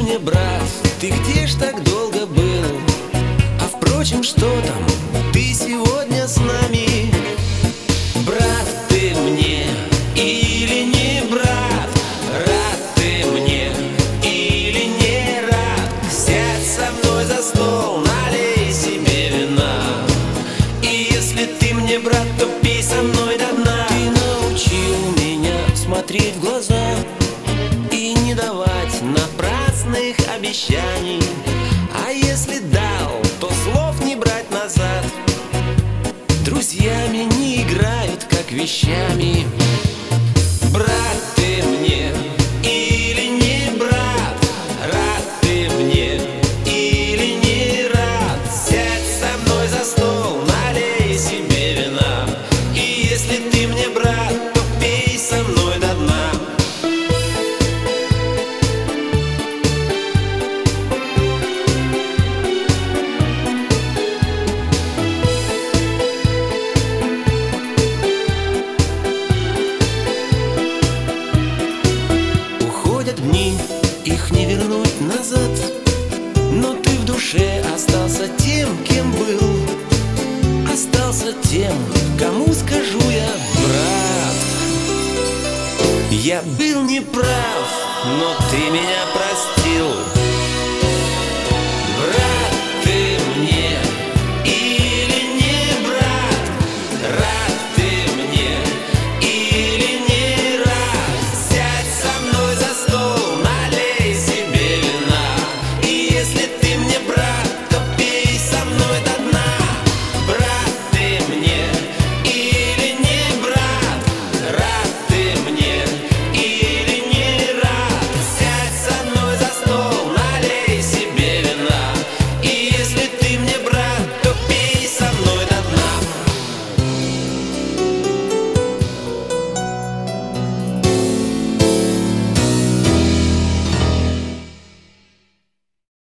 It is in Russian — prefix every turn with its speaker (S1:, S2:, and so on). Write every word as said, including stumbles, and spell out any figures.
S1: мне, брат, ты где ж так долго был? А впрочем, что там, ты сегодня с нами? Брат ты мне или не брат? Рад ты мне или не рад? Сядь со мной за стол, налей себе вина. И если ты мне брат, то пей со мной до дна. Ты научил меня смотреть в глаза и не давать напрасных обещаний. А если дал, то слов не брать назад. Друзьями не играют, как вещами. Брат ты мне или не брат? Рад ты мне или не рад? Сядь со мной за стол, налей себе вина. И если ты мне брат, то пей со мной до дна. Дни, их не вернуть назад, но ты в душе остался тем, кем был. Остался тем, кому скажу я: брат, я был неправ, но ты меня простил.